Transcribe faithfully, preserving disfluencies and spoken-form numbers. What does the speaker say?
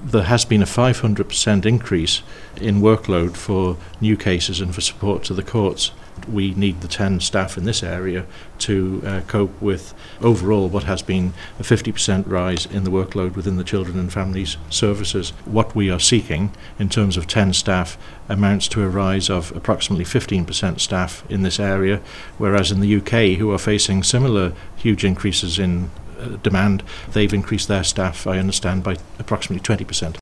there has been a five hundred percent increase in workload for new cases and for support to the courts. We need the ten staff in this area to uh, cope with overall what has been a fifty percent rise in the workload within the Children and Families Services. What we are seeking in terms of ten staff amounts to a rise of approximately fifteen percent staff in this area, whereas in the U K, who are facing similar huge increases in uh, demand, they've increased their staff, I understand, by approximately twenty percent.